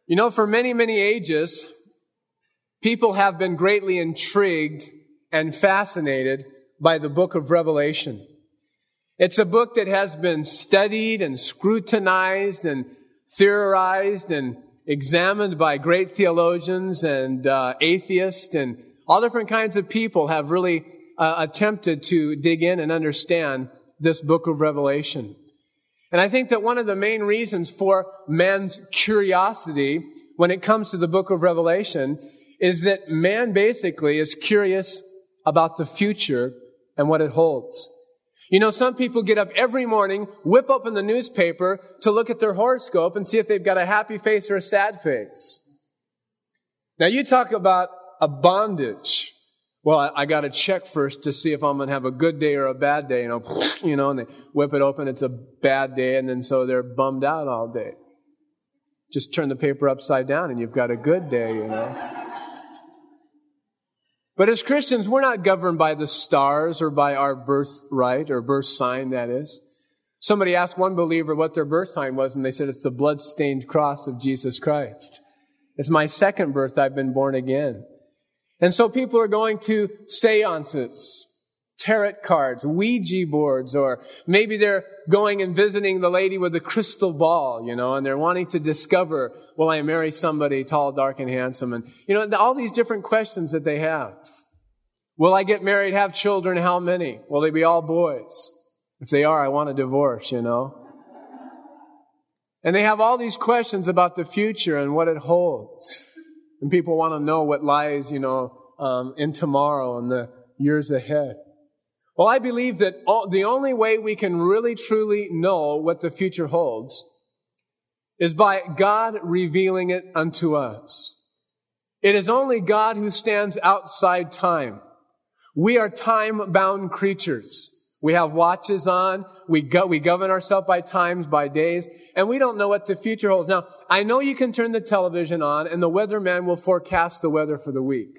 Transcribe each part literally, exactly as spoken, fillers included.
You know, for many, many ages, people have been greatly intrigued and fascinated by the book of Revelation. It's a book that has been studied and scrutinized and theorized and examined by great theologians and uh, atheists, and all different kinds of people have really uh, attempted to dig in and understand this book of Revelation. And I think that one of the main reasons for man's curiosity when it comes to the book of Revelation is that man basically is curious about the future and what it holds. You know, some people get up every morning, whip open the newspaper to look at their horoscope and see if they've got a happy face or a sad face. Now, you talk about a bondage. Well, I, I got to check first to see if I'm going to have a good day or a bad day. You know, you know, and they whip it open, it's a bad day, and then so they're bummed out all day. Just turn the paper upside down and you've got a good day, you know. But as Christians, we're not governed by the stars or by our birthright or birth sign, that is. Somebody asked one believer what their birth sign was, and they said, it's the blood-stained cross of Jesus Christ. It's my second birth, I've been born again. And so people are going to seances, tarot cards, Ouija boards, or maybe they're going and visiting the lady with the crystal ball, you know, and they're wanting to discover, will I marry somebody tall, dark, and handsome? And, you know, all these different questions that they have. Will I get married, have children, how many? Will they be all boys? If they are, I want a divorce, you know. And they have all these questions about the future and what it holds. And people want to know what lies, you know, um, in tomorrow and the years ahead. Well, I believe that all, the only way we can really, truly know what the future holds is by God revealing it unto us. It is only God who stands outside time. We are time-bound creatures. We have watches on. We go, we govern ourselves by times, by days, and we don't know what the future holds. Now, I know you can turn the television on, and the weatherman will forecast the weather for the week.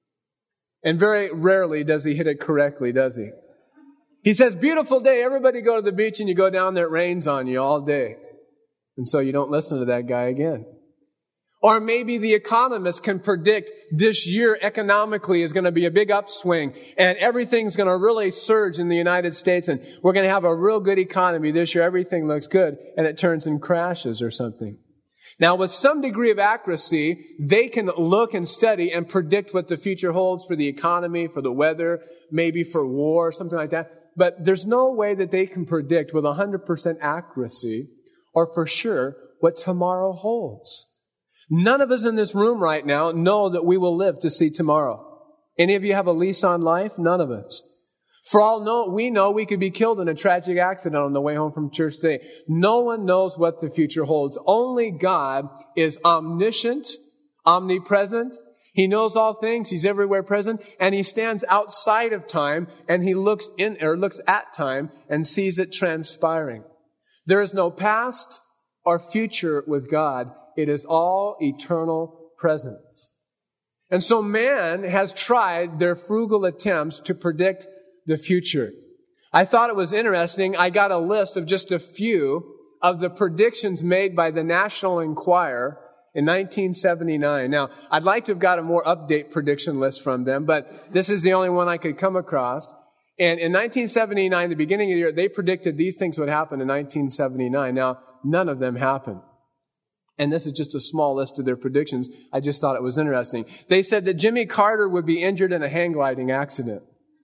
And very rarely does he hit it correctly, does he? He says, beautiful day, everybody go to the beach, and you go down there, it rains on you all day. And so you don't listen to that guy again. Or maybe the economist can predict this year economically is going to be a big upswing and everything's going to really surge in the United States and we're going to have a real good economy this year. Everything looks good, and it turns and crashes or something. Now, with some degree of accuracy, they can look and study and predict what the future holds for the economy, for the weather, maybe for war, something like that. But there's no way that they can predict with one hundred percent accuracy or for sure what tomorrow holds. None of us in this room right now know that we will live to see tomorrow. Any of you have a lease on life? None of us. For all know, we know we could be killed in a tragic accident on the way home from church today. No one knows what the future holds. Only God is omniscient, omnipresent. He knows all things. He's everywhere present. And He stands outside of time, and He looks in, or looks at time and sees it transpiring. There is no past or future with God. It is all eternal presence. And so man has tried their frugal attempts to predict the future. I thought it was interesting. I got a list of just a few of the predictions made by the National Enquirer in nineteen seventy-nine. Now, I'd like to have got a more update prediction list from them, but this is the only one I could come across. And in nineteen seventy-nine, the beginning of the year, they predicted these things would happen in nineteen seventy-nine. Now, none of them happened. And this is just a small list of their predictions. I just thought it was interesting. They said that Jimmy Carter would be injured in a hang gliding accident.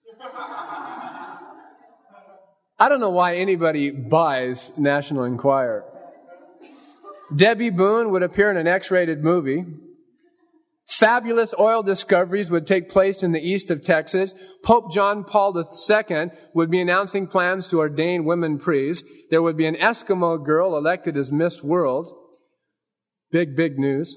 I don't know why anybody buys National Enquirer. Debbie Boone would appear in an X-rated movie. Fabulous oil discoveries would take place in the east of Texas. Pope John Paul the Second would be announcing plans to ordain women priests. There would be an Eskimo girl elected as Miss World. Big, big news.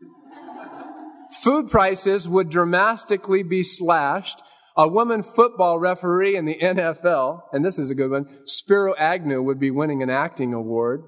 Food prices would dramatically be slashed. A woman football referee in the N F L, and this is a good one, Spiro Agnew would be winning an acting award.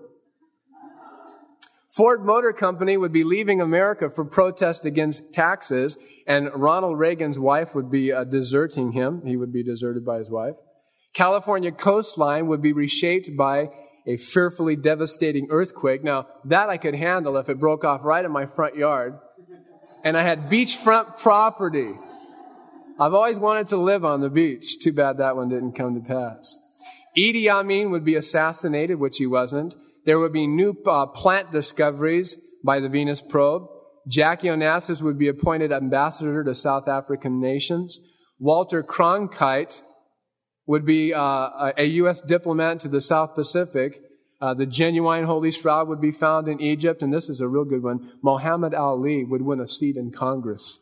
Ford Motor Company would be leaving America for protest against taxes, and Ronald Reagan's wife would be uh, deserting him. He would be deserted by his wife. California coastline would be reshaped by a fearfully devastating earthquake. Now, that I could handle if it broke off right in my front yard. And I had beachfront property. I've always wanted to live on the beach. Too bad that one didn't come to pass. Idi Amin would be assassinated, which he wasn't. There would be new uh, plant discoveries by the Venus probe. Jackie Onassis would be appointed ambassador to South African nations. Walter Cronkite would be uh, a U S diplomat to the South Pacific. Uh, the genuine Holy Shroud would be found in Egypt. And this is a real good one. Muhammad Ali would win a seat in Congress.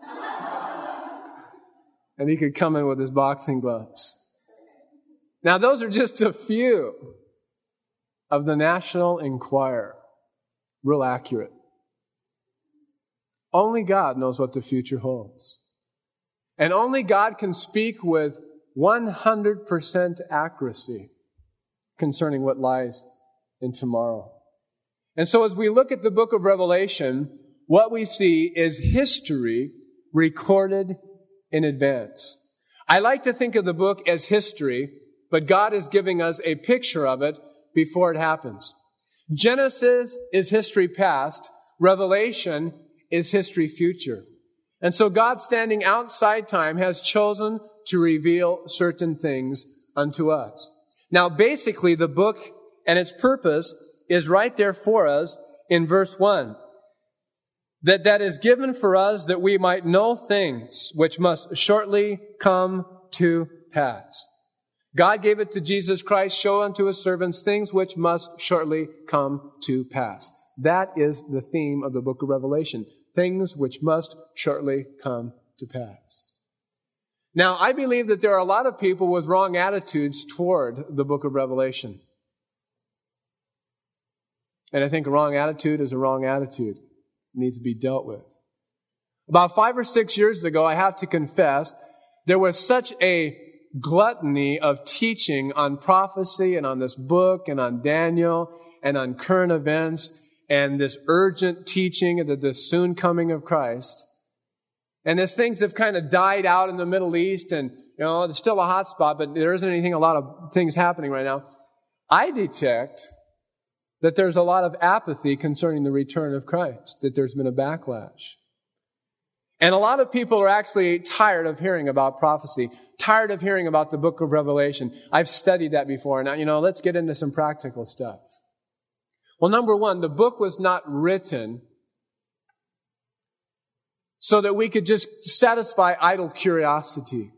And he could come in with his boxing gloves. Now, those are just a few of the National Enquirer. Real accurate. Only God knows what the future holds. And only God can speak with one hundred percent accuracy concerning what lies in tomorrow. And so as we look at the book of Revelation, what we see is history recorded in advance. I like to think of the book as history, but God is giving us a picture of it before it happens. Genesis is history past. Revelation is history future. And so God, standing outside time, has chosen to reveal certain things unto us. Now, basically, the book and its purpose is right there for us in verse one. That that is given for us that we might know things which must shortly come to pass. God gave it to Jesus Christ, show unto his servants things which must shortly come to pass. That is the theme of the book of Revelation. Things which must shortly come to pass. Now, I believe that there are a lot of people with wrong attitudes toward the book of Revelation. And I think a wrong attitude is a wrong attitude. It needs to be dealt with. About five or six years ago, I have to confess, there was such a gluttony of teaching on prophecy and on this book and on Daniel and on current events and this urgent teaching of the, the soon coming of Christ. And as things have kind of died out in the Middle East and, you know, there's still a hot spot, but there isn't anything, a lot of things happening right now. I detect that there's a lot of apathy concerning the return of Christ, that there's been a backlash. And a lot of people are actually tired of hearing about prophecy, tired of hearing about the book of Revelation. I've studied that before. Now, you know, let's get into some practical stuff. Well, number one, the book was not written so that we could just satisfy idle curiosity.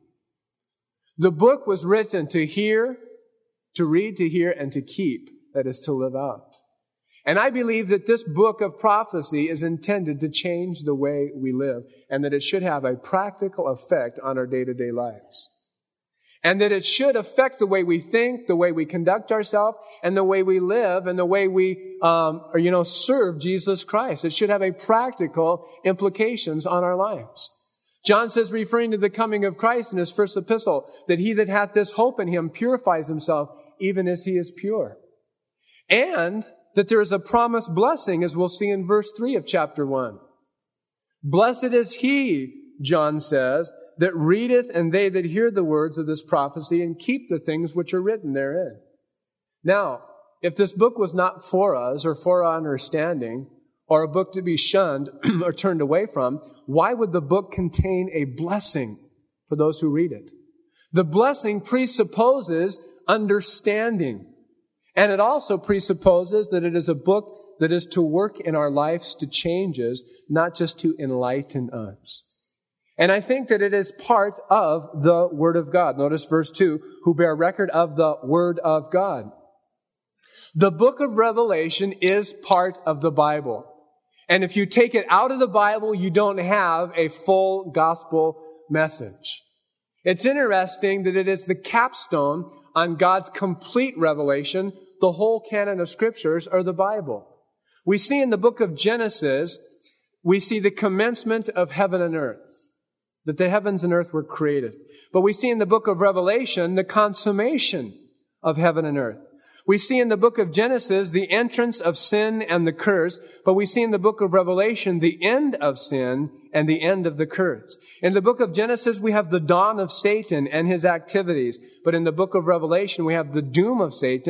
The book was written to hear, to read, to hear, and to keep. That is to live out. And I believe that this book of prophecy is intended to change the way we live, and that it should have a practical effect on our day-to-day lives. And that it should affect the way we think, the way we conduct ourselves, and the way we live, and the way we, um, or, you know, serve Jesus Christ. It should have a practical implications on our lives. John says, referring to the coming of Christ in his first epistle, that he that hath this hope in him purifies himself even as he is pure. And that there is a promised blessing, as we'll see in verse three of chapter one. Blessed is he, John says, that readeth, and they that hear the words of this prophecy and keep the things which are written therein. Now, if this book was not for us or for our understanding, or a book to be shunned or turned away from, why would the book contain a blessing for those who read it? The blessing presupposes understanding. And it also presupposes that it is a book that is to work in our lives to change us, not just to enlighten us. And I think that it is part of the Word of God. Notice verse two, who bear record of the Word of God. The book of Revelation is part of the Bible. And if you take it out of the Bible, you don't have a full gospel message. It's interesting that it is the capstone on God's complete revelation. The whole canon of scriptures are the Bible. We see in the book of Genesis, we see the commencement of heaven and earth, that the heavens and earth were created. But we see in the book of Revelation the consummation of heaven and earth. We see in the book of Genesis the entrance of sin and the curse, but we see in the book of Revelation the end of sin and the end of the curse. In the book of Genesis, we have the dawn of Satan and his activities, but in the book of Revelation, we have the doom of Satan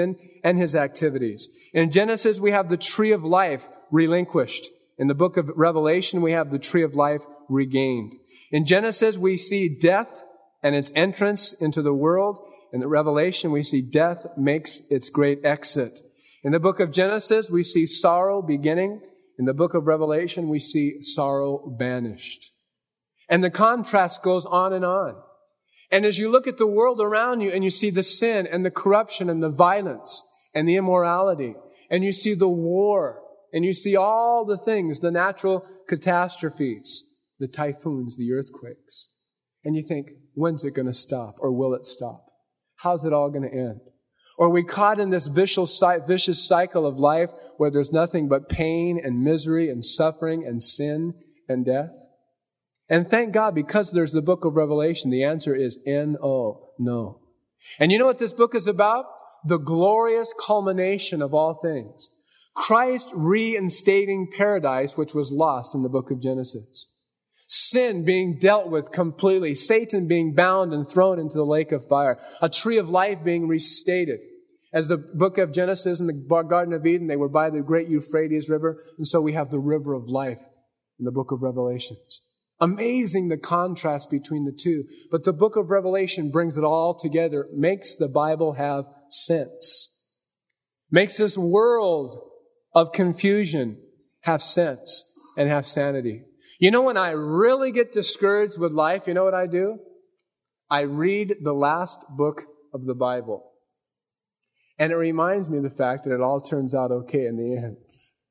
and His activities. In Genesis, we have the tree of life relinquished. In the book of Revelation, we have the tree of life regained. In Genesis, we see death and its entrance into the world. In the Revelation, we see death makes its great exit. In the book of Genesis, we see sorrow beginning. In the book of Revelation, we see sorrow banished. And the contrast goes on and on. And as you look at the world around you and you see the sin and the corruption and the violence and the immorality, and you see the war, and you see all the things, the natural catastrophes, the typhoons, the earthquakes, and you think, when's it going to stop? Or will it stop? How's it all going to end? Or are we caught in this vicious, vicious cycle of life where there's nothing but pain and misery and suffering and sin and death? And thank God, because there's the book of Revelation, the answer is N O, no. And you know what this book is about? The glorious culmination of all things. Christ reinstating paradise, which was lost in the book of Genesis. Sin being dealt with completely. Satan being bound and thrown into the lake of fire. A tree of life being restated. As the book of Genesis and the Garden of Eden, they were by the great Euphrates River. And so we have the river of life in the book of Revelations. Amazing the contrast between the two. But the book of Revelation brings it all together, makes the Bible have sense. Makes this world of confusion have sense and have sanity. You know, when I really get discouraged with life, you know what I do? I read the last book of the Bible. And it reminds me of the fact that it all turns out okay in the end.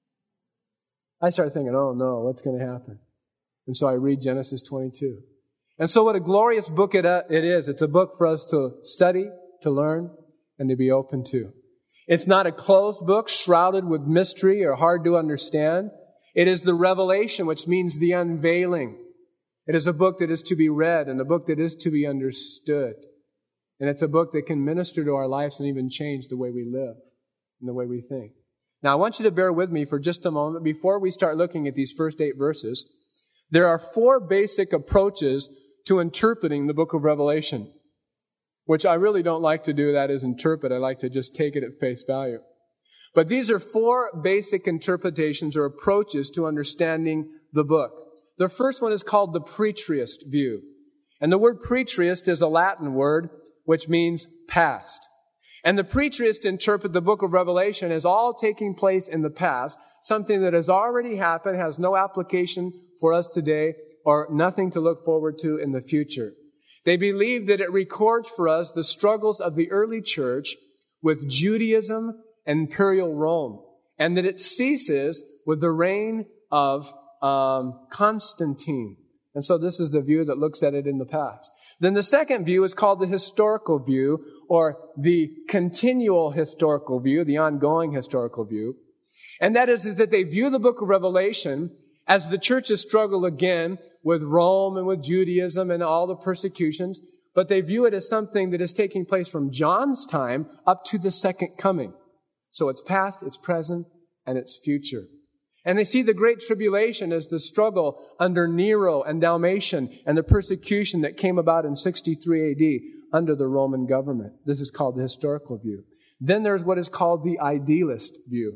I start thinking, oh no, what's going to happen? And so I read Genesis twenty-two. And so what a glorious book it, uh, it is. It's a book for us to study, to learn, and to be open to. It's not a closed book shrouded with mystery or hard to understand. It is the revelation, which means the unveiling. It is a book that is to be read and a book that is to be understood. And it's a book that can minister to our lives and even change the way we live and the way we think. Now, I want you to bear with me for just a moment before we start looking at these first eight verses. There are four basic approaches to interpreting the book of Revelation, which I really don't like to do, that is interpret. I like to just take it at face value. But these are four basic interpretations or approaches to understanding the book. The first one is called the preterist view. And the word preterist is a Latin word which means past. And the preterists interpret the book of Revelation as all taking place in the past, something that has already happened, has no application for us today, or nothing to look forward to in the future. They believe that it records for us the struggles of the early church with Judaism and imperial Rome, and that it ceases with the reign of um, Constantine. And so this is the view that looks at it in the past. Then the second view is called the historical view, or the continual historical view, the ongoing historical view. And that is that they view the book of Revelation as the church's struggle again with Rome and with Judaism and all the persecutions, but they view it as something that is taking place from John's time up to the second coming. So it's past, it's present, and it's future. And they see the Great Tribulation as the struggle under Nero and Dalmatian and the persecution that came about in sixty-three A D under the Roman government. This is called the historical view. Then there's what is called the idealist view.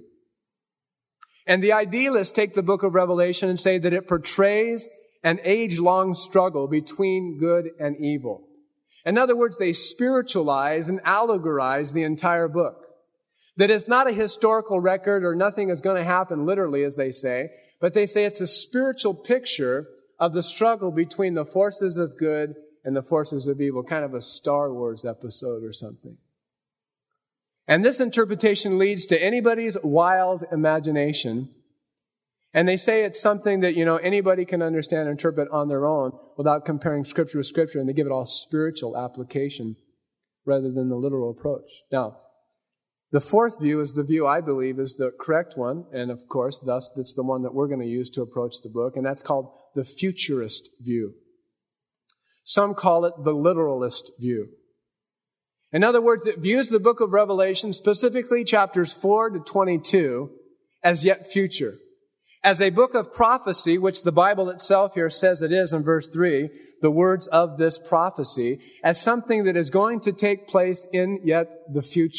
And the idealists take the book of Revelation and say that it portrays an age-long struggle between good and evil. In other words, they spiritualize and allegorize the entire book. That it's not a historical record or nothing is going to happen literally, as they say, but they say it's a spiritual picture of the struggle between the forces of good and the forces of evil, kind of a Star Wars episode or something. And this interpretation leads to anybody's wild imagination. And they say it's something that, you know, anybody can understand and interpret on their own without comparing Scripture with Scripture, and they give it all spiritual application rather than the literal approach. Now, the fourth view is the view I believe is the correct one, and of course, thus, that's the one that we're going to use to approach the book, and that's called the futurist view. Some call it the literalist view. In other words, it views the book of Revelation, specifically chapters four to twenty-two, as yet future. As a book of prophecy, which the Bible itself here says it is in verse three, the words of this prophecy, as something that is going to take place in yet the future.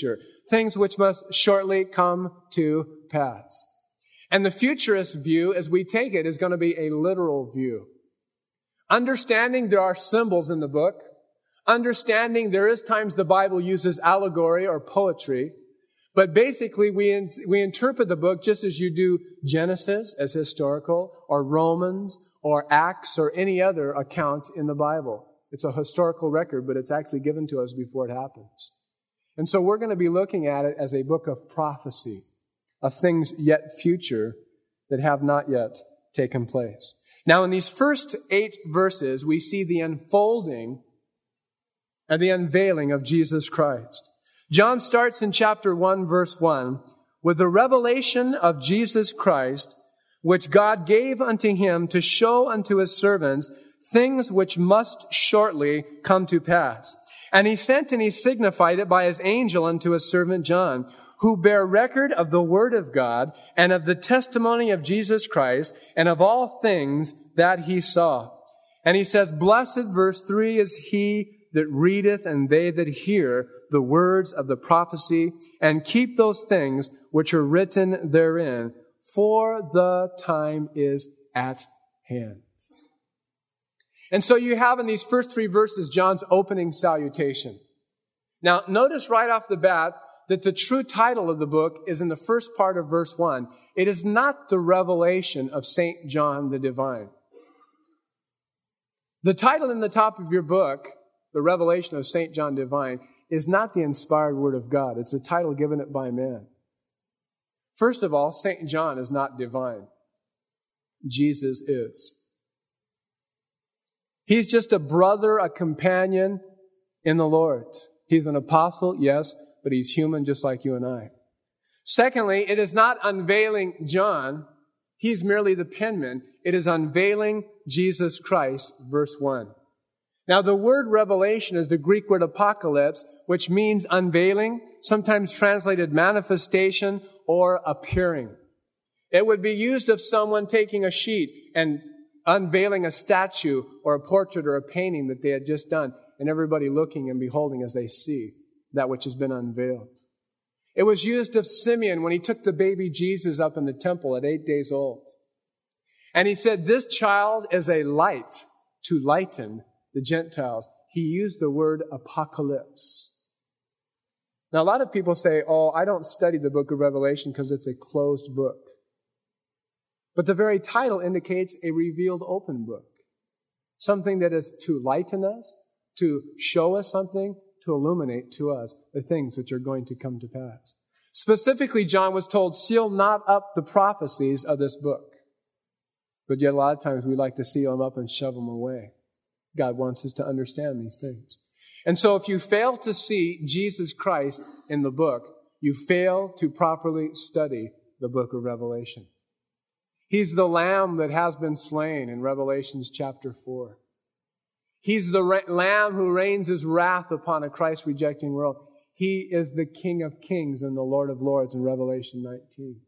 things which must shortly come to pass. And the futurist view, as we take it, is going to be a literal view. Understanding there are symbols in the book, understanding there is times the Bible uses allegory or poetry, but basically we in, we interpret the book just as you do Genesis as historical, or Romans, or Acts, or any other account in the Bible. It's a historical record, but it's actually given to us before it happens. And so we're going to be looking at it as a book of prophecy, of things yet future that have not yet taken place. Now, in these first eight verses, we see the unfolding and the unveiling of Jesus Christ. John starts in chapter one, verse one, with the revelation of Jesus Christ, which God gave unto him to show unto his servants things which must shortly come to pass. And he sent and he signified it by his angel unto his servant John, who bear record of the word of God and of the testimony of Jesus Christ and of all things that he saw. And he says, blessed, verse three, is he that readeth and they that hear the words of the prophecy and keep those things which are written therein, for the time is at hand. And so you have in these first three verses John's opening salutation. Now, notice right off the bat that the true title of the book is in the first part of verse one. It is not the revelation of Saint John the Divine. The title in the top of your book, the revelation of Saint John Divine, is not the inspired word of God. It's a title given it by man. First of all, Saint John is not divine. Jesus is. He's just a brother, a companion in the Lord. He's an apostle, yes, but he's human just like you and I. Secondly, it is not unveiling John. He's merely the penman. It is unveiling Jesus Christ, verse one. Now, the word revelation is the Greek word apocalypse, which means unveiling, sometimes translated manifestation or appearing. It would be used of someone taking a sheet and unveiling a statue or a portrait or a painting that they had just done, and everybody looking and beholding as they see that which has been unveiled. It was used of Simeon when he took the baby Jesus up in the temple at eight days old. And he said, this child is a light to lighten the Gentiles. He used the word apocalypse. Now, a lot of people say, oh, I don't study the book of Revelation because it's a closed book. But the very title indicates a revealed open book. Something that is to lighten us, to show us something, to illuminate to us the things which are going to come to pass. Specifically, John was told, seal not up the prophecies of this book. But yet a lot of times we like to seal them up and shove them away. God wants us to understand these things. And so if you fail to see Jesus Christ in the book, you fail to properly study the book of Revelation. He's the Lamb that has been slain in Revelations chapter four. He's the ra- Lamb who rains his wrath upon a Christ-rejecting world. He is the King of kings and the Lord of lords in Revelation nineteen.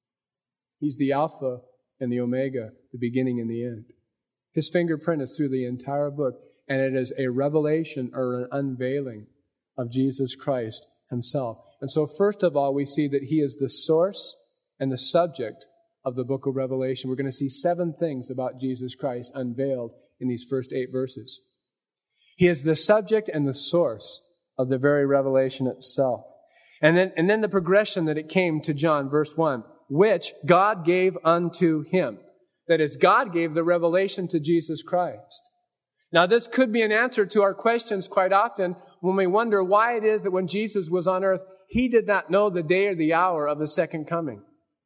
He's the Alpha and the Omega, the beginning and the end. His fingerprint is through the entire book, and it is a revelation or an unveiling of Jesus Christ himself. And so first of all, we see that he is the source and the subject of the book of Revelation. We're going to see seven things about Jesus Christ unveiled in these first eight verses. He is the subject and the source of the very revelation itself. And then, and then the progression that it came to John, verse one, which God gave unto him. That is, God gave the revelation to Jesus Christ. Now, this could be an answer to our questions quite often when we wonder why it is that when Jesus was on earth, he did not know the day or the hour of his second coming.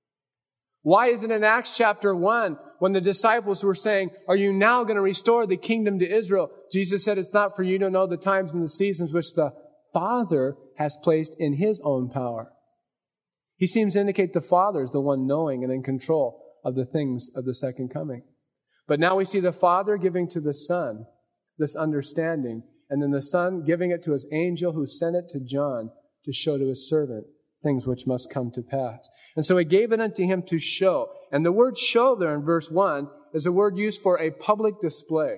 Why is it in Acts chapter one, when the disciples were saying, are you now going to restore the kingdom to Israel? Jesus said, it's not for you to know the times and the seasons which the Father has placed in his own power. He seems to indicate the Father is the one knowing and in control of the things of the second coming. But now we see the Father giving to the Son this understanding, and then the Son giving it to his angel who sent it to John to show to his servant things which must come to pass. And so he gave it unto him to show. And the word show there in verse one is a word used for a public display.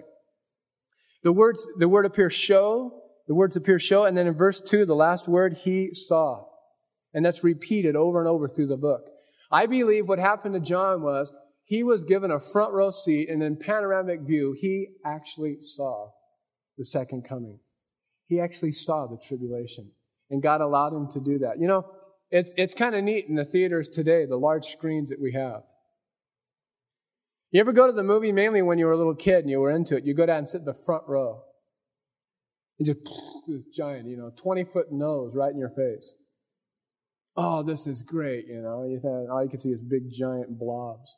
The words, the word appears show, the words appear show, and then in verse two, the last word, he saw. And that's repeated over and over through the book. I believe what happened to John was he was given a front row seat, and in panoramic view, he actually saw the second coming. He actually saw the tribulation. And God allowed him to do that. You know, it's, it's kind of neat in the theaters today, the large screens that we have. You ever go to the movie mainly when you were a little kid and you were into it? You go down and sit in the front row. And just this giant, you know, twenty-foot nose right in your face. Oh, this is great, you know. You think, all you can see is big, giant blobs.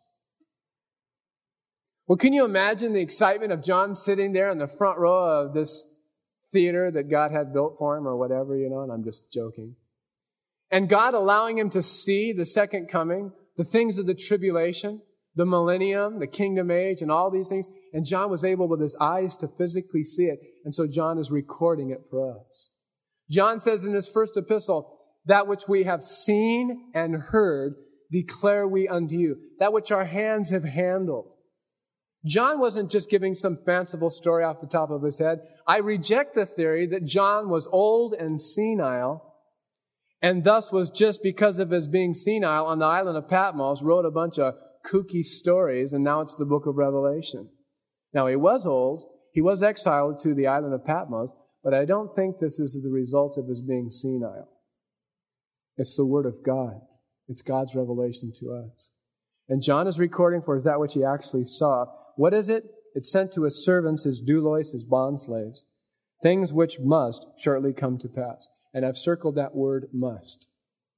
Well, can you imagine the excitement of John sitting there in the front row of this theater that God had built for him or whatever, you know, and I'm just joking. And God allowing him to see the second coming, the things of the tribulation, the millennium, the kingdom age, and all these things. And John was able with his eyes to physically see it. And so John is recording it for us. John says in his first epistle, that which we have seen and heard, declare we unto you. That which our hands have handled. John wasn't just giving some fanciful story off the top of his head. I reject the theory that John was old and senile, and thus was just because of his being senile on the island of Patmos, wrote a bunch of kooky stories, and now it's the book of Revelation. Now, he was old. He was exiled to the island of Patmos, but I don't think this is the result of his being senile. It's the Word of God. It's God's revelation to us. And John is recording for us that which he actually saw. What is it? It's sent to his servants, his doulos, his bondslaves. Things which must shortly come to pass. And I've circled that word must.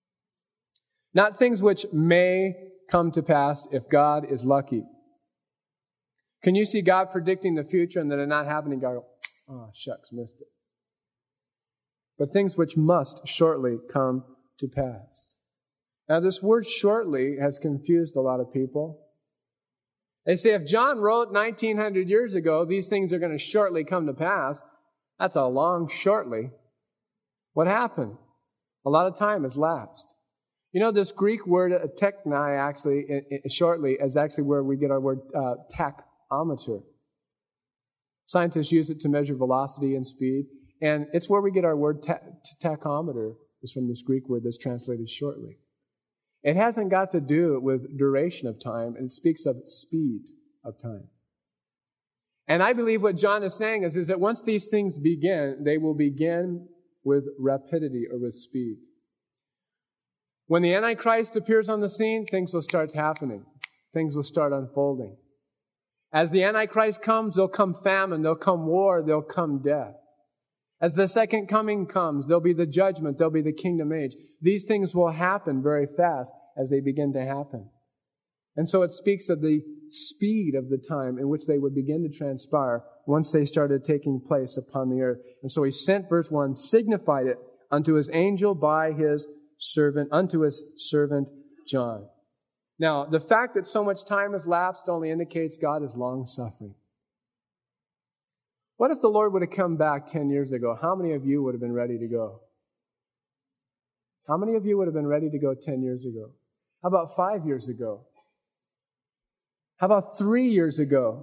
Not things which may come to pass if God is lucky. Can you see God predicting the future and then it not happening? God go, oh, shucks, missed it. But things which must shortly come to pass. Now, this word shortly has confused a lot of people. They say if John wrote nineteen hundred years ago, these things are going to shortly come to pass. That's a long shortly. What happened? A lot of time has lapsed. You know, this Greek word uh, techni actually, it, it, shortly, is actually where we get our word uh, tachometer. Scientists use it to measure velocity and speed. And it's where we get our word ta- tachometer, is from this Greek word that's translated shortly. It hasn't got to do with duration of time. It speaks of speed of time. And I believe what John is saying is, is that once these things begin, they will begin with rapidity or with speed. When the Antichrist appears on the scene, things will start happening. Things will start unfolding. As the Antichrist comes, there'll come famine, there'll come war, there'll come death. As the second coming comes, there'll be the judgment, there'll be the kingdom age. These things will happen very fast as they begin to happen. And so it speaks of the speed of the time in which they would begin to transpire once they started taking place upon the earth. And so he sent, verse one, signified it unto his angel by his servant, unto his servant John. Now, the fact that so much time has lapsed only indicates God is long-suffering. What if the Lord would have come back ten years ago? How many of you would have been ready to go? How many of you would have been ready to go ten years ago? How about five years ago? How about three years ago?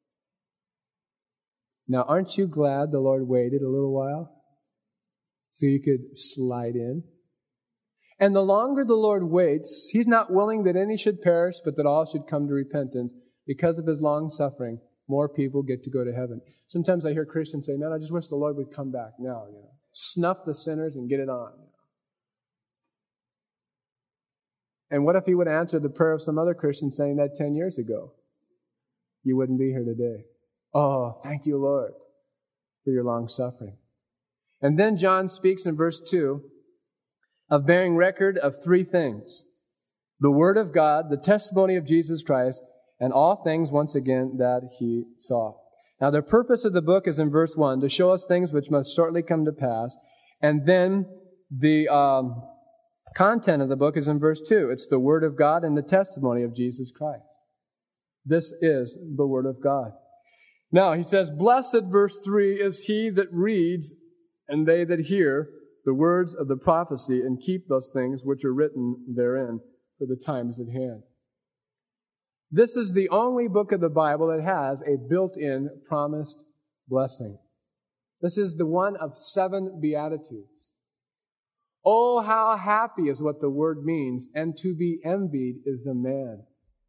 Now, aren't you glad the Lord waited a little while so you could slide in? And the longer the Lord waits, He's not willing that any should perish, but that all should come to repentance. Because of His long suffering, more people get to go to heaven. Sometimes I hear Christians say, man, I just wish the Lord would come back now. You know, snuff the sinners and get it on. You know. And what if He would answer the prayer of some other Christian saying that ten years ago? You wouldn't be here today. Oh, thank you, Lord, for your long suffering. And then John speaks in verse two of bearing record of three things: the Word of God, the testimony of Jesus Christ, and all things, once again, that He saw. Now, the purpose of the book is in verse one, to show us things which must shortly come to pass. And then the um, content of the book is in verse two. It's the Word of God and the testimony of Jesus Christ. This is the Word of God. Now, he says, blessed, verse three, is he that reads and they that hear the words of the prophecy and keep those things which are written therein, for the time is at hand. This is the only book of the Bible that has a built-in promised blessing. This is the one of seven Beatitudes. Oh, how happy is what the word means, and to be envied is the man.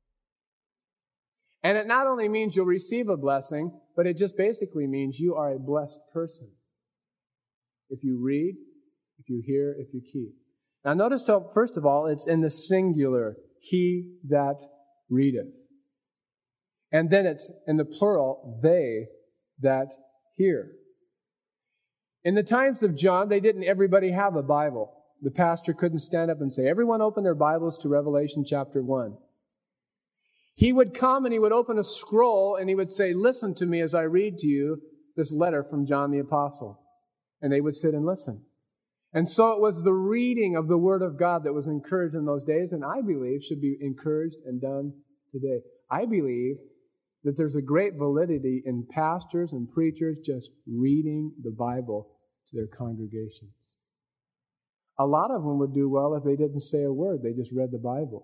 And it not only means you'll receive a blessing, but it just basically means you are a blessed person. If you read, if you hear, if you keep. Now notice, first of all, it's in the singular, he that readeth. And then it's in the plural, they that hear. In the times of John, they didn't everybody have a Bible. The pastor couldn't stand up and say, everyone open their Bibles to Revelation chapter one. He would come and he would open a scroll and he would say, listen to me as I read to you this letter from John the Apostle. And they would sit and listen. And so it was the reading of the Word of God that was encouraged in those days, and I believe should be encouraged and done today. I believe that there's a great validity in pastors and preachers just reading the Bible to their congregations. A lot of them would do well if they didn't say a word, they just read the Bible.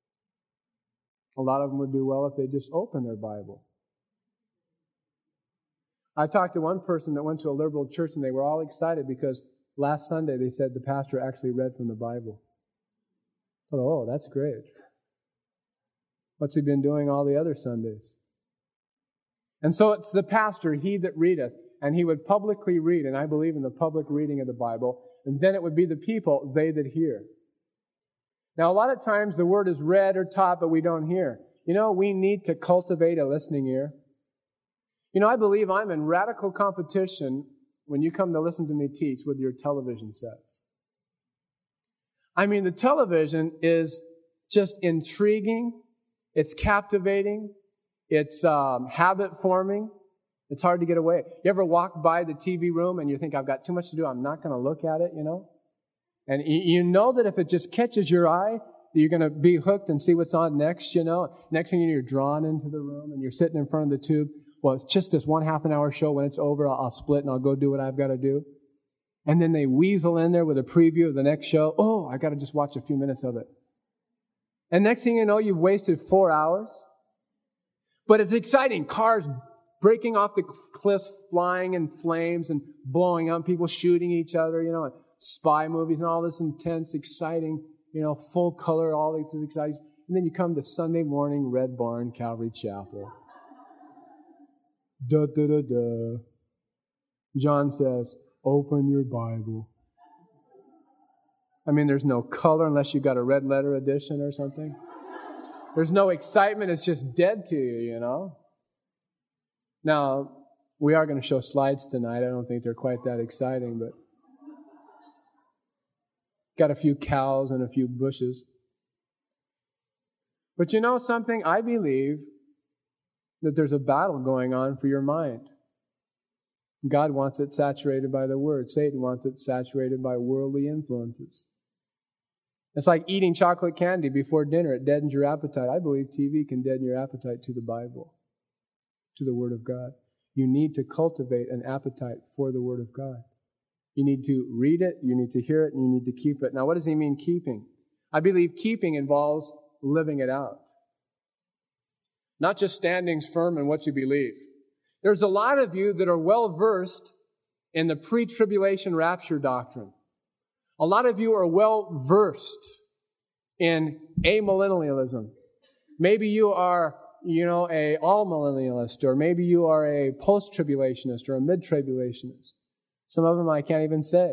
A lot of them would do well if they just opened their Bible. I talked to one person that went to a liberal church and they were all excited because last Sunday they said the pastor actually read from the Bible. I thought, oh, that's great. What's he been doing all the other Sundays? And so it's the pastor, he that readeth, and he would publicly read, and I believe in the public reading of the Bible, and then it would be the people, they that hear. Now, a lot of times the word is read or taught, but we don't hear. You know, we need to cultivate a listening ear. You know, I believe I'm in radical competition when you come to listen to me teach with your television sets. I mean, the television is just intriguing. It's captivating. It's um, habit-forming. It's hard to get away. You ever walk by the T V room and you think, I've got too much to do, I'm not going to look at it, you know? And you know that if it just catches your eye, you're going to be hooked and see what's on next, you know? Next thing you know, you're drawn into the room and you're sitting in front of the tube. Well, it's just this one half an hour show. When it's over, I'll, I'll split and I'll go do what I've got to do. And then they weasel in there with a preview of the next show. Oh, I got to just watch a few minutes of it. And next thing you know, you've wasted four hours. But it's exciting. Cars breaking off the cliffs, flying in flames and blowing up, people shooting each other, you know, and spy movies and all this intense, exciting, you know, full color, all these exciting. And then you come to Sunday morning, Red Barn, Calvary Chapel. Da, da, da, da. John says, open your Bible. I mean, there's no color unless you got a red letter edition or something. There's no excitement. It's just dead to you, you know. Now, we are going to show slides tonight. I don't think they're quite that exciting, but got a few cows and a few bushes. But you know something? I believe that there's a battle going on for your mind. God wants it saturated by the Word. Satan wants it saturated by worldly influences. It's like eating chocolate candy before dinner. It deadens your appetite. I believe T V can deaden your appetite to the Bible, to the Word of God. You need to cultivate an appetite for the Word of God. You need to read it, you need to hear it, and you need to keep it. Now, what does he mean, keeping? I believe keeping involves living it out. Not just standing firm in what you believe. There's a lot of you that are well-versed in the pre-tribulation rapture doctrine. A lot of you are well-versed in amillennialism. Maybe you are, you know, a all-millennialist, or maybe you are a post-tribulationist or a mid-tribulationist. Some of them I can't even say.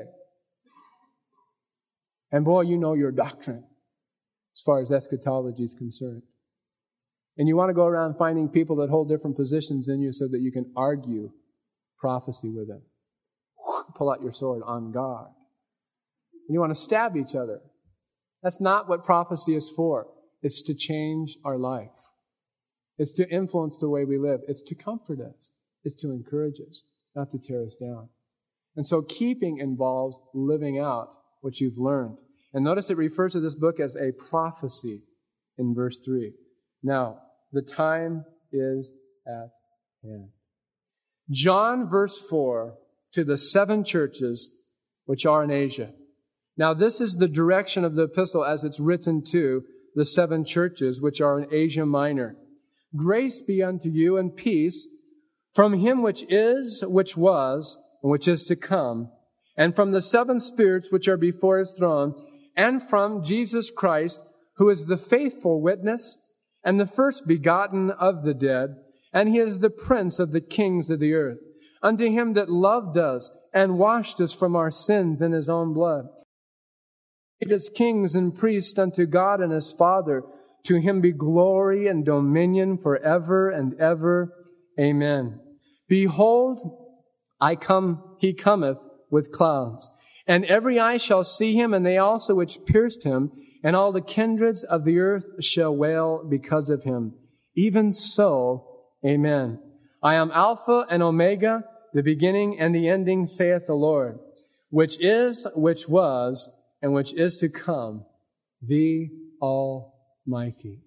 And boy, you know your doctrine as far as eschatology is concerned. And you want to go around finding people that hold different positions in you so that you can argue prophecy with them. Pull out your sword on God. And you want to stab each other. That's not what prophecy is for. It's to change our life. It's to influence the way we live. It's to comfort us. It's to encourage us, not to tear us down. And so keeping involves living out what you've learned. And notice it refers to this book as a prophecy in verse three. Now, the time is at hand. John, verse four, to the seven churches which are in Asia. Now, this is the direction of the epistle as it's written to the seven churches which are in Asia Minor. Grace be unto you and peace from him which is, which was, and which is to come, and from the seven spirits which are before his throne, and from Jesus Christ, who is the faithful witness and the first begotten of the dead, and he is the prince of the kings of the earth. Unto him that loved us and washed us from our sins in his own blood, made us kings and priests unto God and his Father. To him be glory and dominion forever and ever. Amen. Behold, I come, he cometh with clouds, and every eye shall see him, and they also which pierced him, and all the kindreds of the earth shall wail because of him. Even so, amen. I am Alpha and Omega, the beginning and the ending, saith the Lord, which is, which was, and which is to come, the Almighty.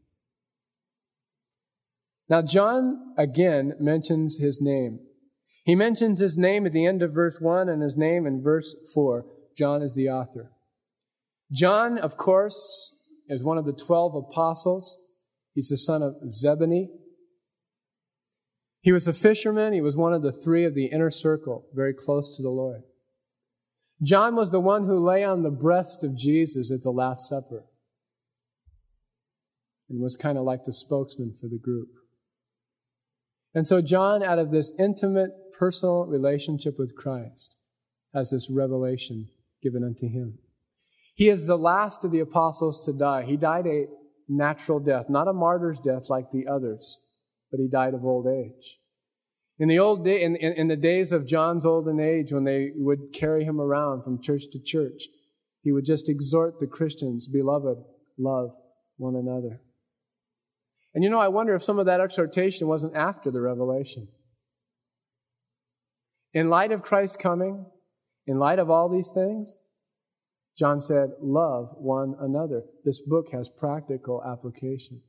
Now, John again mentions his name. He mentions his name at the end of verse one and his name in verse four. John is the author. John, of course, is one of the twelve apostles. He's the son of Zebedee. He was a fisherman. He was one of the three of the inner circle, very close to the Lord. John was the one who lay on the breast of Jesus at the Last Supper and was kind of like the spokesman for the group. And so John, out of this intimate, personal relationship with Christ, has this revelation given unto him. He is the last of the apostles to die. He died a natural death, not a martyr's death like the others, but he died of old age. In the old day, in, in, in the days of John's olden age, when they would carry him around from church to church, he would just exhort the Christians, beloved, love one another. And you know, I wonder if some of that exhortation wasn't after the revelation. In light of Christ's coming, in light of all these things, John said, love one another. This book has practical application.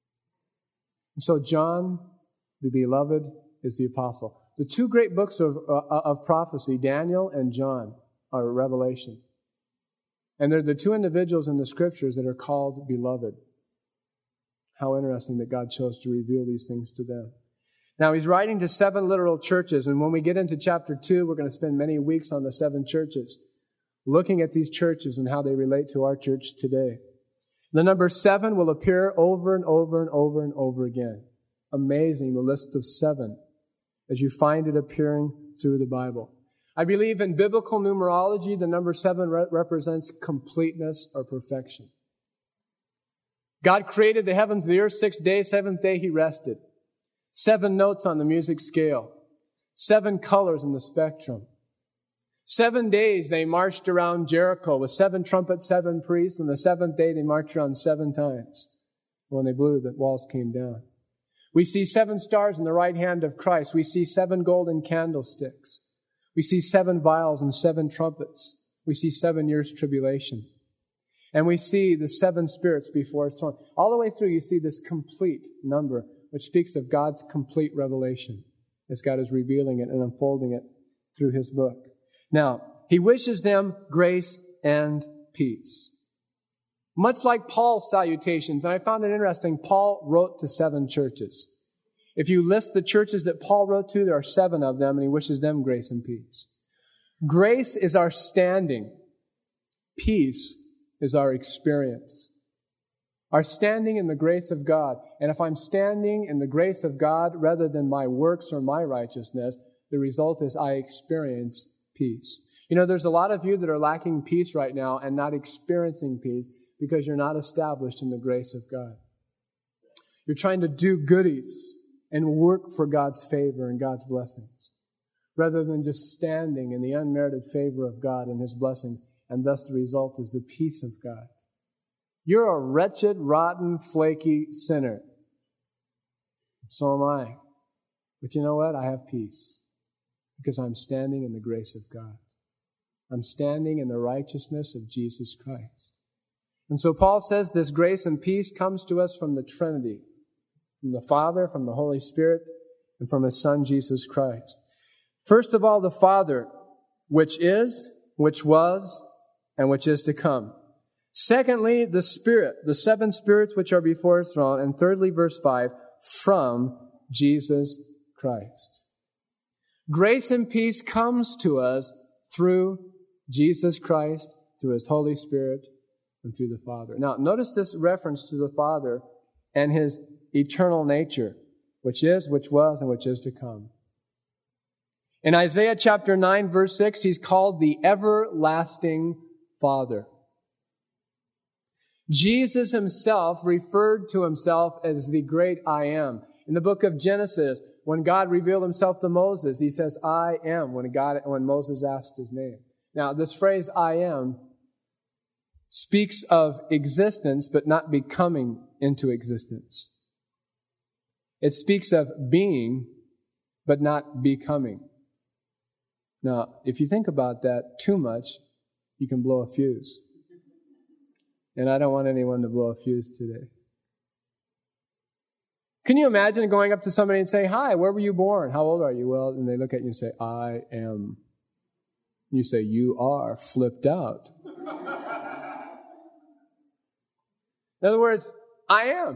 And so John, the beloved, is the apostle. The two great books of, uh, of prophecy, Daniel and John, are Revelation. And they're the two individuals in the scriptures that are called beloved. How interesting that God chose to reveal these things to them. Now, he's writing to seven literal churches, and when we get into chapter two, we're going to spend many weeks on the seven churches, looking at these churches and how they relate to our church today. The number seven will appear over and over and over and over again. Amazing, the list of seven, as you find it appearing through the Bible. I believe in biblical numerology, the number seven re- represents completeness or perfection. God created the heavens and the earth six days, seventh day he rested. Seven notes on the music scale. Seven colors in the spectrum. Seven days they marched around Jericho with seven trumpets, seven priests. On the seventh day they marched around seven times. When they blew, the walls came down. We see seven stars in the right hand of Christ. We see seven golden candlesticks. We see seven vials and seven trumpets. We see seven years tribulation. And we see the seven spirits before his throne. All the way through you see this complete number, which speaks of God's complete revelation as God is revealing it and unfolding it through his book. Now, he wishes them grace and peace. Much like Paul's salutations, and I found it interesting, Paul wrote to seven churches. If you list the churches that Paul wrote to, there are seven of them, and he wishes them grace and peace. Grace is our standing. Peace is our experience. Our standing in the grace of God. And if I'm standing in the grace of God rather than my works or my righteousness, the result is I experience peace. You know, there's a lot of you that are lacking peace right now and not experiencing peace because you're not established in the grace of God. You're trying to do goodies and work for God's favor and God's blessings, rather than just standing in the unmerited favor of God and his blessings, and thus the result is the peace of God. You're a wretched, rotten, flaky sinner. So am I. But you know what? I have peace because I'm standing in the grace of God. I'm standing in the righteousness of Jesus Christ. And so Paul says this grace and peace comes to us from the Trinity, from the Father, from the Holy Spirit, and from his Son, Jesus Christ. First of all, the Father, which is, which was, and which is to come. Secondly, the Spirit, the seven spirits which are before his throne. And thirdly, verse five, from Jesus Christ. Grace and peace comes to us through Jesus Christ through His Holy Spirit and through the Father. Now, notice this reference to the Father and His eternal nature, which is, which was, and which is to come. In Isaiah chapter nine, verse six, He's called the everlasting Father. Jesus Himself referred to Himself as the great I am. In the book of Genesis, when God revealed Himself to Moses, He says, I am, when God, when Moses asked His name. Now, this phrase, I am, speaks of existence, but not becoming into existence. It speaks of being, but not becoming. Now, if you think about that too much, you can blow a fuse. And I don't want anyone to blow a fuse today. Can you imagine going up to somebody and saying, hi, where were you born? How old are you? Well, and they look at you and say, I am. You say, you are flipped out. In other words, I am.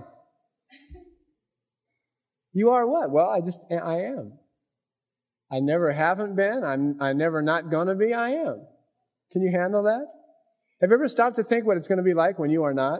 You are what? Well, I just, I am. I never haven't been. I'm, I'm never not going to be. I am. Can you handle that? Have you ever stopped to think what it's going to be like when you are not?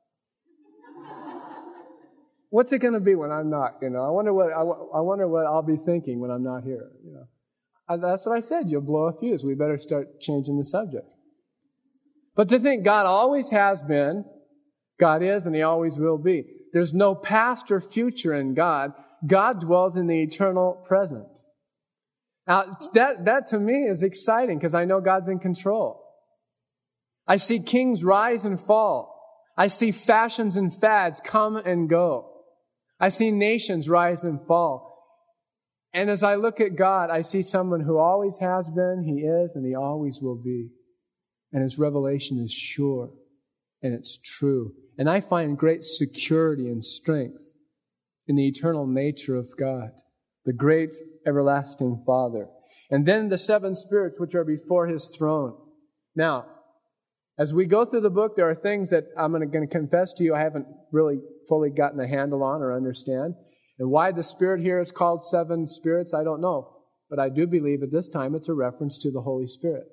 What's it going to be when I'm not? You know, I wonder what I, I wonder what I'll be thinking when I'm not here. You know, I, that's what I said. You'll blow a fuse. We better start changing the subject. But to think God always has been, God is, and He always will be. There's no past or future in God. God dwells in the eternal present. Now, that that to me is exciting because I know God's in control. I see kings rise and fall. I see fashions and fads come and go. I see nations rise and fall. And as I look at God, I see someone who always has been, He is, and He always will be. And His revelation is sure, and it's true. And I find great security and strength in the eternal nature of God, the great everlasting Father. And then the seven spirits which are before His throne. Now, as we go through the book, there are things that I'm going to confess to you I haven't really fully gotten a handle on or understand. And why the Spirit here is called seven spirits, I don't know. But I do believe at this time it's a reference to the Holy Spirit.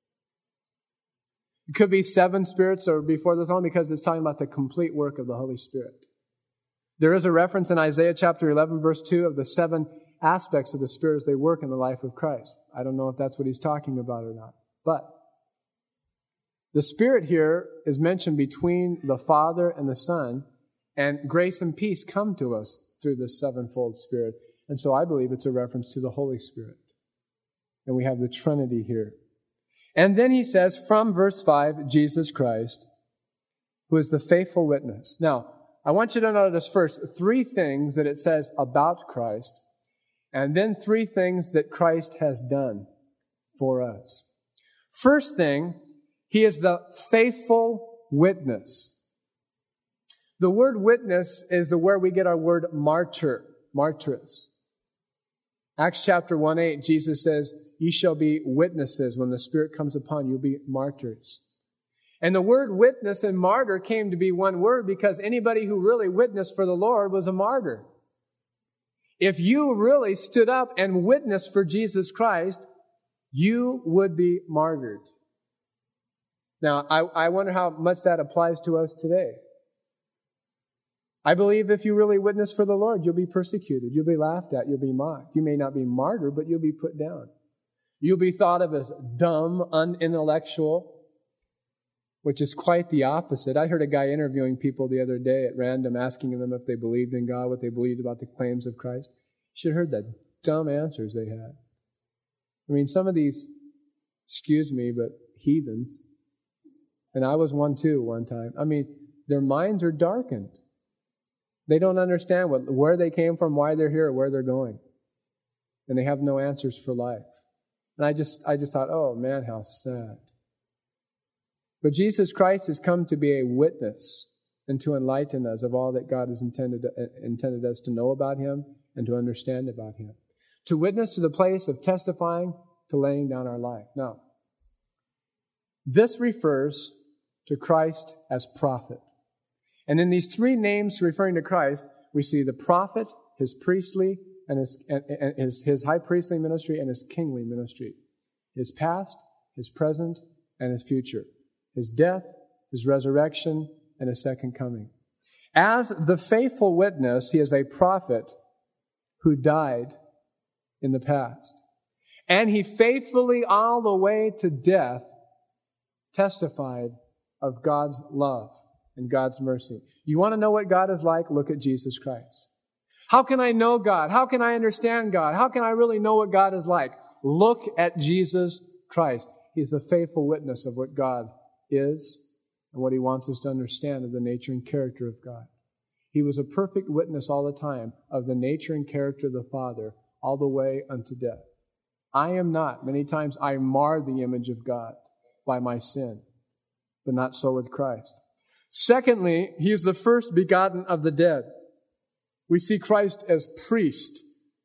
It could be seven spirits or before the throne because it's talking about the complete work of the Holy Spirit. There is a reference in Isaiah chapter eleven, verse two of the seven aspects of the Spirit as they work in the life of Christ. I don't know if that's what he's talking about or not. But the Spirit here is mentioned between the Father and the Son, and grace and peace come to us through this sevenfold Spirit. And so I believe it's a reference to the Holy Spirit. And we have the Trinity here. And then he says, from verse five, Jesus Christ, who is the faithful witness. Now, I want you to notice first three things that it says about Christ, and then three things that Christ has done for us. First thing, He is the faithful witness. The word witness is the where we get our word martyr, martyrs. Acts chapter one eight, Jesus says, ye shall be witnesses when the Spirit comes upon you. You'll be martyrs. And the word witness and martyr came to be one word because anybody who really witnessed for the Lord was a martyr. If you really stood up and witnessed for Jesus Christ, you would be martyred. Now, I, I wonder how much that applies to us today. I believe if you really witness for the Lord, you'll be persecuted. You'll be laughed at. You'll be mocked. You may not be martyred, but you'll be put down. You'll be thought of as dumb, unintellectual, which is quite the opposite. I heard a guy interviewing people the other day at random, asking them if they believed in God, what they believed about the claims of Christ. You should have heard the dumb answers they had. I mean, some of these, excuse me, but heathens, and I was one too one time. I mean, their minds are darkened. They don't understand what, where they came from, why they're here, or where they're going. And they have no answers for life. And I just, I just thought, oh man, how sad. But Jesus Christ has come to be a witness and to enlighten us of all that God has intended, intended us to know about Him and to understand about Him. To witness to the place of testifying, to laying down our life. Now, this refers to Christ as prophet. And in these three names referring to Christ, we see the prophet, His priestly, and his, and his, his high priestly ministry and His kingly ministry. His past, His present, and His future. His death, His resurrection, and His second coming. As the faithful witness, He is a prophet who died in the past. And He faithfully, all the way to death, testified of God's love and God's mercy. You want to know what God is like? Look at Jesus Christ. How can I know God? How can I understand God? How can I really know what God is like? Look at Jesus Christ. He's the faithful witness of what God is and what He wants us to understand of the nature and character of God. He was a perfect witness all the time of the nature and character of the Father all the way unto death. I am not. Many times I mar the image of God by my sin, but not so with Christ. Secondly, He is the first begotten of the dead. We see Christ as priest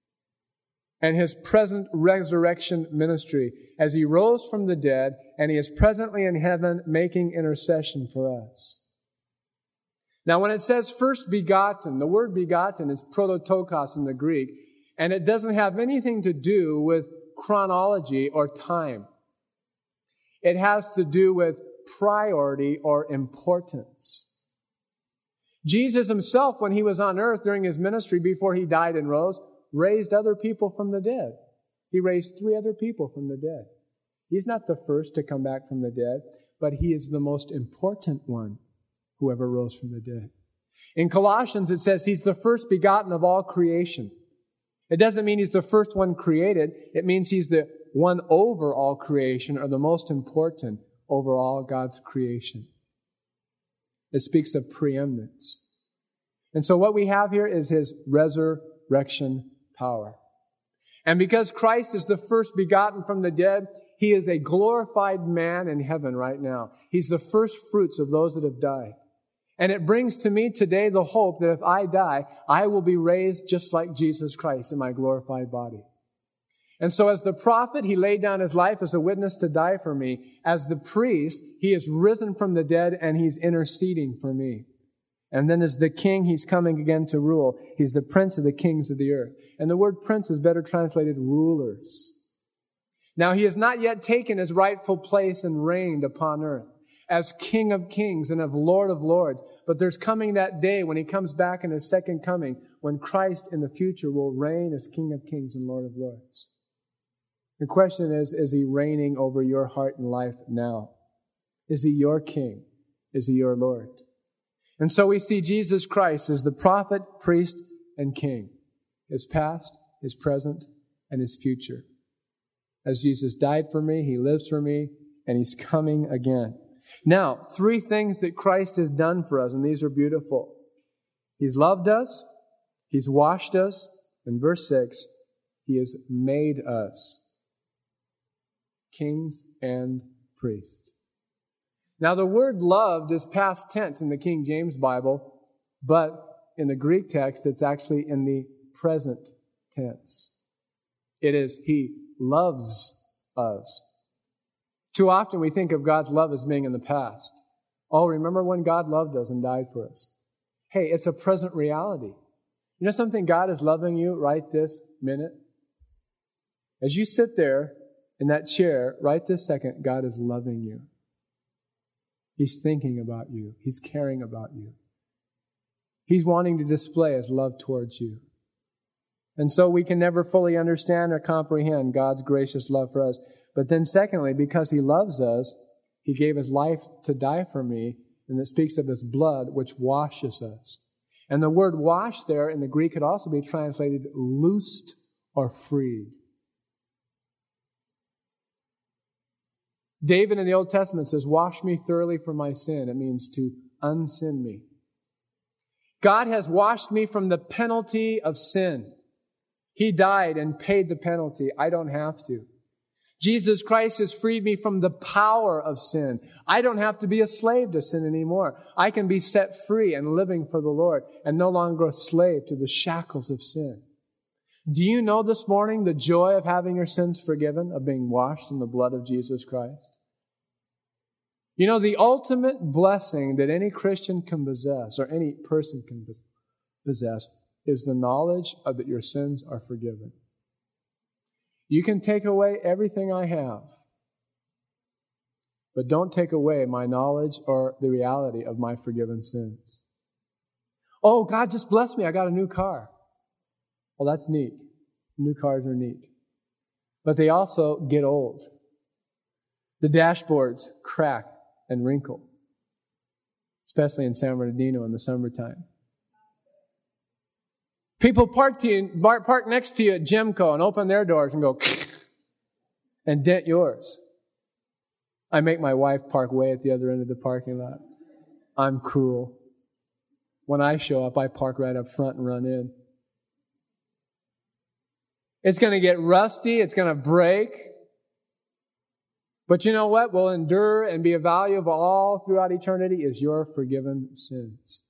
and His present resurrection ministry as He rose from the dead and He is presently in heaven making intercession for us. Now, when it says first begotten, the word begotten is prototokos in the Greek, and it doesn't have anything to do with chronology or time. It has to do with priority or importance. Jesus Himself, when He was on earth during His ministry before He died and rose, raised other people from the dead. He raised three other people from the dead. He's not the first to come back from the dead, but He is the most important one who ever rose from the dead. In Colossians, it says He's the first begotten of all creation. It doesn't mean He's the first one created. It means He's the one over all creation, or the most important over all God's creation. It speaks of preeminence. And so what we have here is His resurrection power. And because Christ is the first begotten from the dead, He is a glorified man in heaven right now. He's the first fruits of those that have died. And it brings to me today the hope that if I die, I will be raised just like Jesus Christ in my glorified body. And so as the prophet, He laid down His life as a witness to die for me. As the priest, He is risen from the dead and He's interceding for me. And then as the king, He's coming again to rule. He's the prince of the kings of the earth. And the word prince is better translated rulers. Now, He has not yet taken His rightful place and reigned upon earth as King of kings and of Lord of lords. But there's coming that day when He comes back in His second coming, when Christ in the future will reign as King of kings and Lord of lords. The question is, is He reigning over your heart and life now? Is He your King? Is He your Lord? And so we see Jesus Christ as the prophet, priest, and king. His past, His present, and His future. As Jesus died for me, He lives for me, and He's coming again. Now, three things that Christ has done for us, and these are beautiful. He's loved us, He's washed us, and verse six, He has made us kings and priests. Now, the word loved is past tense in the King James Bible, but in the Greek text, it's actually in the present tense. It is He loves us. Too often we think of God's love as being in the past. Oh, remember when God loved us and died for us? Hey, it's a present reality. You know something? God is loving you right this minute. As you sit there in that chair, right this second, God is loving you. He's thinking about you. He's caring about you. He's wanting to display His love towards you. And so we can never fully understand or comprehend God's gracious love for us. But then secondly, because He loves us, He gave His life to die for me, and it speaks of His blood, which washes us. And the word wash there in the Greek could also be translated loosed or freed. David in the Old Testament says, wash me thoroughly from my sin. It means to unsin me. God has washed me from the penalty of sin. He died and paid the penalty. I don't have to. Jesus Christ has freed me from the power of sin. I don't have to be a slave to sin anymore. I can be set free and living for the Lord and no longer a slave to the shackles of sin. Do you know this morning the joy of having your sins forgiven, of being washed in the blood of Jesus Christ? You know, the ultimate blessing that any Christian can possess, or any person can possess, is the knowledge of that your sins are forgiven. You can take away everything I have, but don't take away my knowledge or the reality of my forgiven sins. Oh, God just blessed me. I got a new car. Well, that's neat. New cars are neat. But they also get old. The dashboards crack and wrinkle, especially in San Bernardino in the summertime. People park to you, park next to you at Gemco and open their doors and go and dent yours. I make my wife park way at the other end of the parking lot. I'm cruel. When I show up, I park right up front and run in. It's going to get rusty. It's going to break. But you know what will endure and be of value of all throughout eternity is your forgiven sins.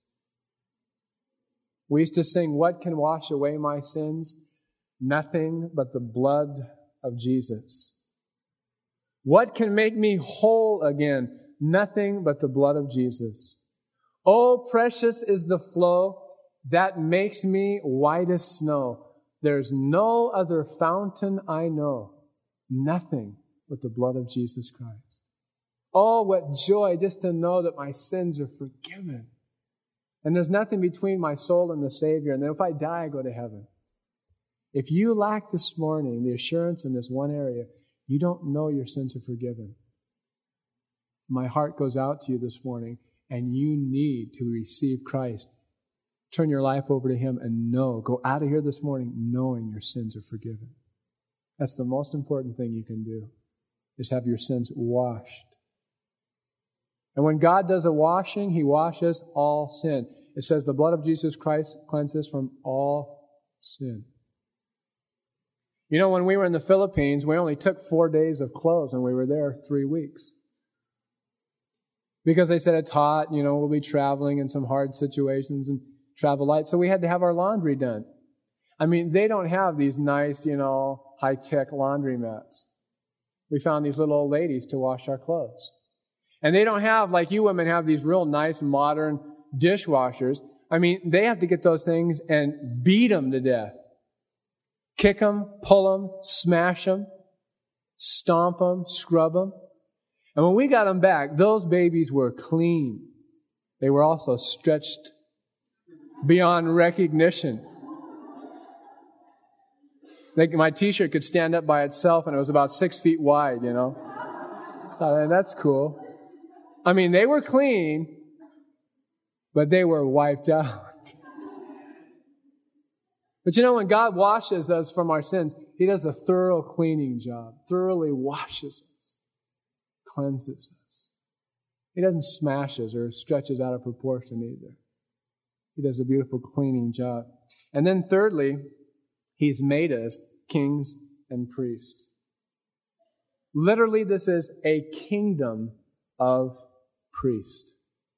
We used to sing, what can wash away my sins? Nothing but the blood of Jesus. What can make me whole again? Nothing but the blood of Jesus. Oh, precious is the flow that makes me white as snow. There's no other fountain I know. Nothing but the blood of Jesus Christ. Oh, what joy just to know that my sins are forgiven. And there's nothing between my soul and the Savior. And then if I die, I go to heaven. If you lack this morning the assurance in this one area, you don't know your sins are forgiven. My heart goes out to you this morning, and you need to receive Christ. Turn your life over to Him and know. Go out of here this morning knowing your sins are forgiven. That's the most important thing you can do, is have your sins washed. And when God does a washing, He washes all sin. It says the blood of Jesus Christ cleanses from all sin. You know, when we were in the Philippines, we only took four days of clothes and we were there three weeks. Because they said it's hot, you know, we'll be traveling in some hard situations and travel light. So we had to have our laundry done. I mean, they don't have these nice, you know, high-tech laundry mats. We found these little old ladies to wash our clothes. And they don't have, like you women have, these real nice modern dishwashers. I mean, they have to get those things and beat them to death. Kick them, pull them, smash them, stomp them, scrub them. And when we got them back, those babies were clean. They were also stretched beyond recognition. Like my t-shirt could stand up by itself and it was about six feet wide, you know. Thought, that's cool. I mean, they were clean, but they were wiped out. But you know, when God washes us from our sins, He does a thorough cleaning job, thoroughly washes us, cleanses us. He doesn't smash us or stretch us out of proportion either. He does a beautiful cleaning job. And then thirdly, He's made us kings and priests. Literally, this is a kingdom of priests.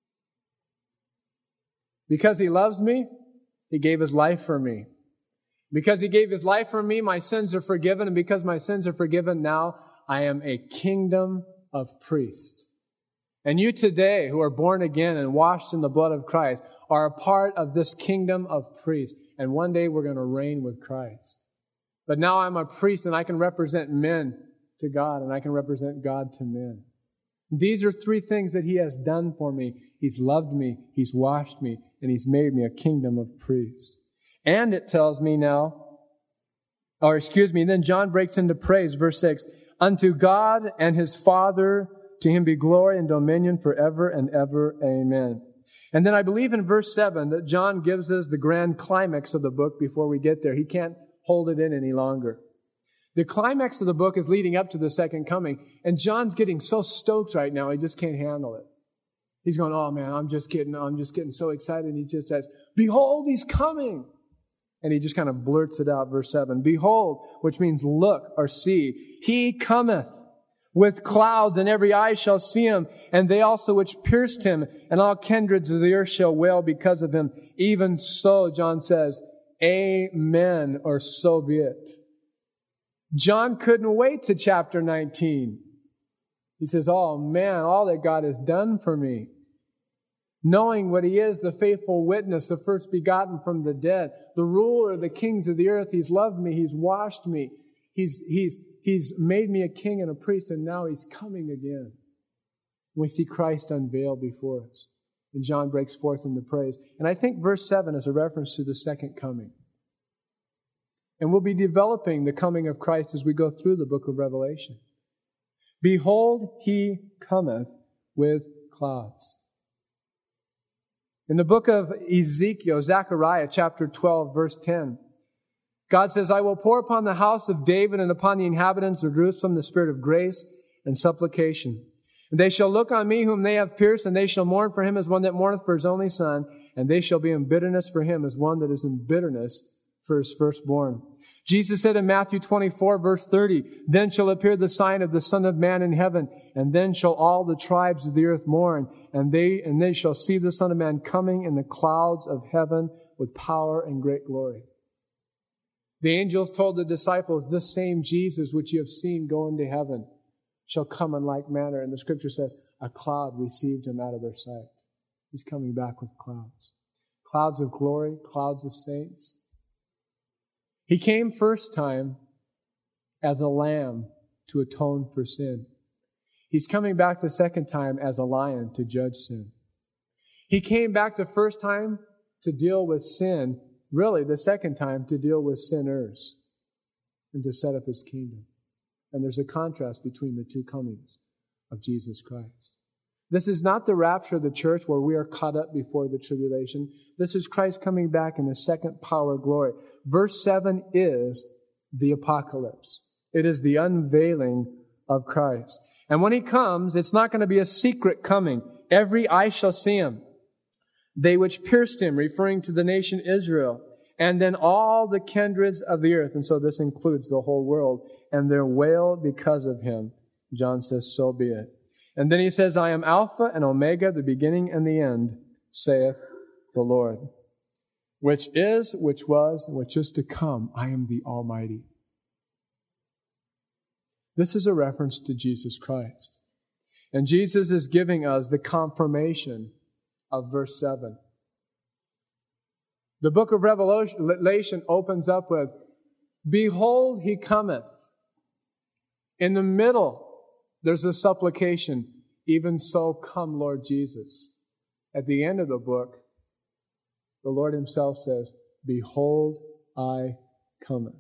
Because He loves me, He gave His life for me. Because He gave His life for me, my sins are forgiven. And because my sins are forgiven, now I am a kingdom of priests. And you today, who are born again and washed in the blood of Christ, are a part of this kingdom of priests. And one day we're going to reign with Christ. But now I'm a priest and I can represent men to God and I can represent God to men. These are three things that He has done for me. He's loved me, He's washed me, and He's made me a kingdom of priests. And it tells me now, or excuse me, then John breaks into praise, verse six. Unto God and His Father, to Him be glory and dominion forever and ever. Amen. And then I believe in verse seven that John gives us the grand climax of the book before we get there. He can't hold it in any longer. The climax of the book is leading up to the second coming. And John's getting so stoked right now, he just can't handle it. He's going, oh man, I'm just getting, I'm just getting so excited. And he just says, behold, He's coming. And he just kind of blurts it out, verse seven. Behold, which means look or see. He cometh with clouds, and every eye shall see Him, and they also which pierced Him, and all kindreds of the earth shall wail because of Him. Even so, John says, amen, or so be it. John couldn't wait to chapter nineteen. He says, oh man, all that God has done for me. Knowing what He is, the faithful witness, the first begotten from the dead, the ruler, the kings of the earth. He's loved me. He's washed me. He's, he's, he's made me a king and a priest, and now He's coming again. We see Christ unveiled before us. And John breaks forth into praise. And I think verse seven is a reference to the second coming. And we'll be developing the coming of Christ as we go through the book of Revelation. Behold, he cometh with clouds. In the book of Ezekiel, Zechariah chapter twelve, verse ten, God says, I will pour upon the house of David and upon the inhabitants of Jerusalem the spirit of grace and supplication. And they shall look on me whom they have pierced, and they shall mourn for him as one that mourneth for his only son, and they shall be in bitterness for him as one that is in bitterness for his firstborn. Jesus said in Matthew twenty-four, verse thirty, Then shall appear the sign of the Son of Man in heaven, and then shall all the tribes of the earth mourn, and they and they shall see the Son of Man coming in the clouds of heaven with power and great glory. The angels told the disciples, This same Jesus which you have seen go into heaven shall come in like manner. And the scripture says, a cloud received him out of their sight. He's coming back with clouds. Clouds of glory, clouds of saints. He came first time as a lamb to atone for sin. He's coming back the second time as a lion to judge sin. He came back the first time to deal with sin, really the second time to deal with sinners and to set up his kingdom. And there's a contrast between the two comings of Jesus Christ. This is not the rapture of the church where we are caught up before the tribulation. This is Christ coming back in his second power glory. Verse seven is the apocalypse. It is the unveiling of Christ. And when he comes, it's not going to be a secret coming. Every eye shall see him. They which pierced him, referring to the nation Israel, and then all the kindreds of the earth. And so this includes the whole world. And their wail because of him. John says, so be it. And then he says, I am Alpha and Omega, the beginning and the end, saith the Lord. Which is, which was, and which is to come. I am the Almighty. This is a reference to Jesus Christ. And Jesus is giving us the confirmation of verse seven. The book of Revelation opens up with, Behold, he cometh. In the middle, there's a supplication, even so come, Lord Jesus. At the end of the book, the Lord himself says, Behold, I cometh.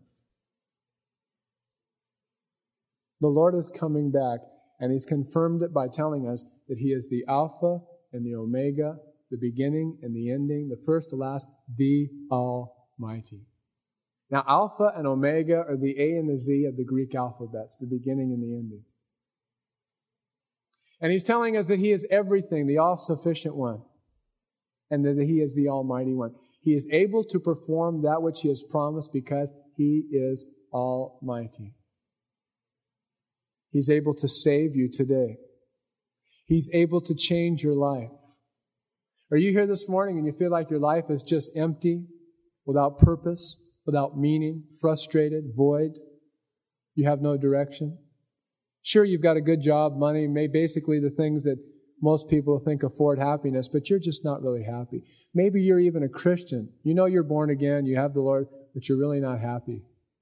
The Lord is coming back, and he's confirmed it by telling us that he is the Alpha and the Omega, the beginning and the ending, the first, the last, the Almighty. Now, Alpha and Omega are the A and the Z of the Greek alphabets, the beginning and the ending. And he's telling us that he is everything, the all-sufficient one, and that he is the Almighty one. He is able to perform that which he has promised because he is Almighty. He's able to save you today. He's able to change your life. Are you here this morning and you feel like your life is just empty, without purpose, without meaning, frustrated, void? You have no direction? Sure, you've got a good job, money, maybe basically the things that most people think afford happiness, but you're just not really happy. Maybe you're even a Christian. You know you're born again, you have the Lord, but you're really not happy.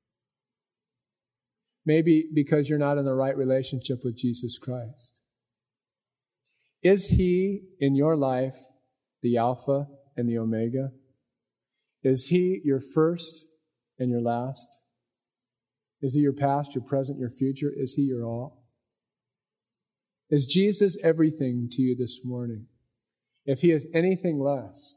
Maybe because you're not in the right relationship with Jesus Christ. Is he in your life the Alpha and the Omega? Is he your first and your last? Is he your past, your present, your future? Is he your all? Is Jesus everything to you this morning? If he is anything less,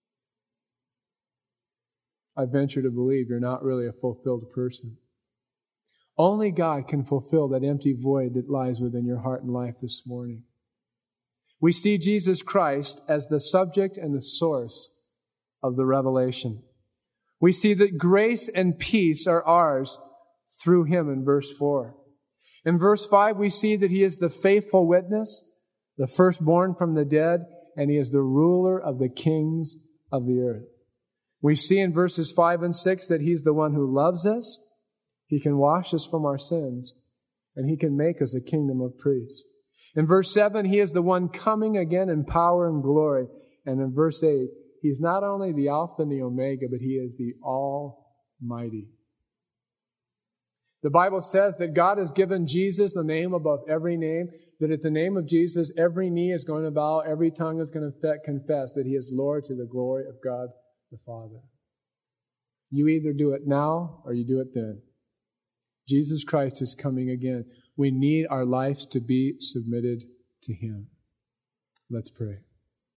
I venture to believe you're not really a fulfilled person. Only God can fulfill that empty void that lies within your heart and life this morning. We see Jesus Christ as the subject and the source of the revelation. We see that grace and peace are ours through him in verse four. In verse five, we see that he is the faithful witness, the firstborn from the dead, and he is the ruler of the kings of the earth. We see in verses five and six that he's the one who loves us, he can wash us from our sins, and he can make us a kingdom of priests. In verse seven, he is the one coming again in power and glory. And in verse eight, he's not only the Alpha and the Omega, but he is the Almighty. The Bible says that God has given Jesus the name above every name, that at the name of Jesus, every knee is going to bow, every tongue is going to confess that He is Lord to the glory of God the Father. You either do it now or you do it then. Jesus Christ is coming again. We need our lives to be submitted to Him. Let's pray.